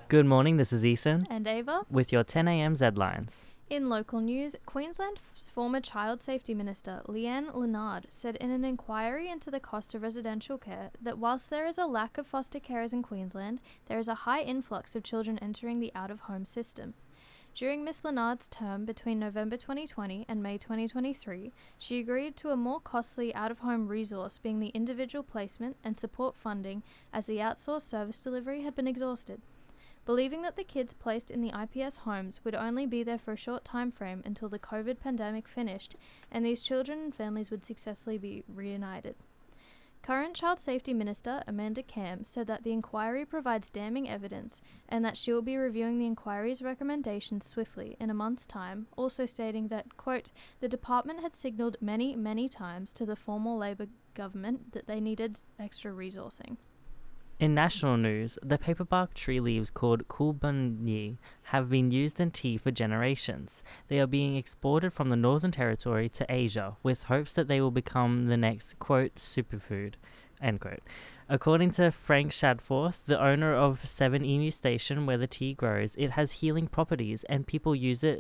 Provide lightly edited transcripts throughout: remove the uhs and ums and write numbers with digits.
Good morning, this is Ethan And Ava. with your 10 a.m. Zlines. In local news, Queensland's former Child Safety Minister Leanne Leonard said in an inquiry into the cost of residential care that whilst there is a lack of foster carers in Queensland, there is a high influx of children entering the out-of-home system. During Miss Leonard's term between November 2020 and May 2023, she agreed to a more costly out-of-home resource being the individual placement and support funding as the outsourced service delivery had been exhausted. Believing that the kids placed in the IPS homes would only be there for a short time frame until the COVID pandemic finished and these children and families would successfully be reunited. Current Child Safety Minister Amanda Cam said that the inquiry provides damning evidence and that she will be reviewing the inquiry's recommendations swiftly in a month's time, also stating that, quote, the department had signalled many times to the former Labor government that they needed extra resourcing. In national news, the paperbark tree leaves called Kulbanyi have been used in tea for generations. They are being exported from the Northern Territory to Asia with hopes that they will become the next, quote, superfood, end quote. According to Frank Shadforth, the owner of 7 Emu Station where the tea grows, it has healing properties and people use it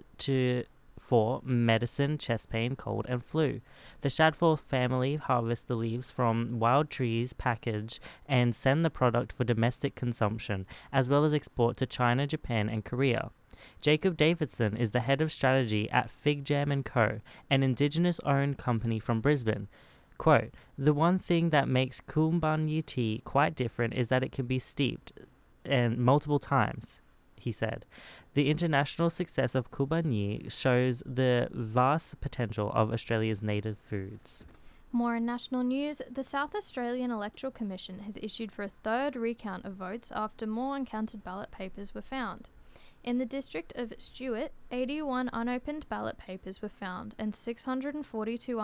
for medicine, chest pain, cold, and flu. The Shadforth family harvests the leaves from wild trees, package, and send the product for domestic consumption, as well as export to China, Japan, and Korea. Jacob Davidson is the head of strategy at Fig Jam & Co., an Indigenous-owned company from Brisbane. Quote, the one thing that makes Kulbanyi tea quite different is that it can be steeped and multiple times, he said. The international success of Kulbanyi shows the vast potential of Australia's native foods. More in national news, the South Australian Electoral Commission has issued for a third recount of votes after more uncounted ballot papers were found. In the district of Stewart, 81 unopened ballot papers were found and 642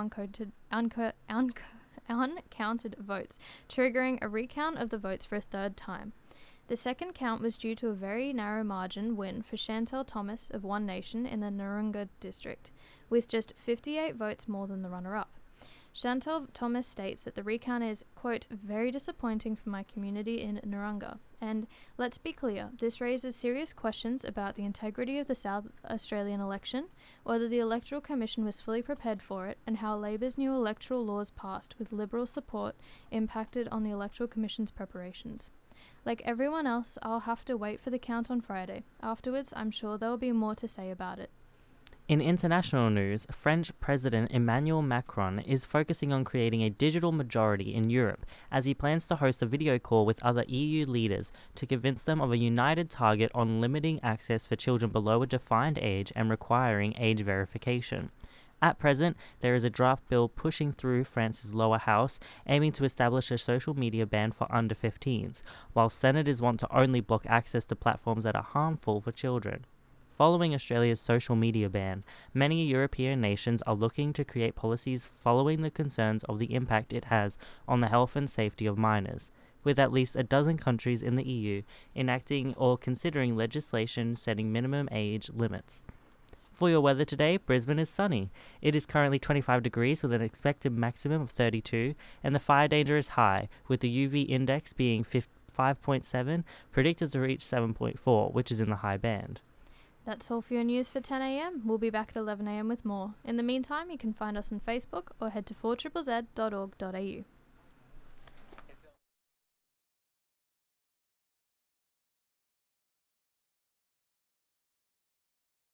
uncounted votes, triggering a recount of the votes for a third time. The second count was due to a very narrow margin win for Chantal Thomas of One Nation in the Narungga district, with just 58 votes more than the runner-up. Chantal Thomas states that the recount is, quote, very disappointing for my community in Narungga, and, let's be clear, this raises serious questions about the integrity of the South Australian election, whether the Electoral Commission was fully prepared for it, and how Labor's new electoral laws passed with Liberal support impacted on the Electoral Commission's preparations. Like everyone else, I'll have to wait for the count on Friday. Afterwards, I'm sure there will be more to say about it. In international news, French President Emmanuel Macron is focusing on creating a digital majority in Europe as he plans to host a video call with other EU leaders to convince them of a united target on limiting access for children below a defined age and requiring age verification. At present, there is a draft bill pushing through France's lower house, aiming to establish a social media ban for under 15s, while senators want to only block access to platforms that are harmful for children. Following Australia's social media ban, many European nations are looking to create policies following the concerns of the impact it has on the health and safety of minors, with at least a dozen countries in the EU enacting or considering legislation setting minimum age limits. For your weather today, Brisbane is sunny. It is currently 25 degrees with an expected maximum of 32, and the fire danger is high, with the UV index being 5.7, predicted to reach 7.4, which is in the high band. That's all for your news for 10 a.m. We'll be back at 11 a.m. with more. In the meantime, you can find us on Facebook or head to 4ZZZ.org.au.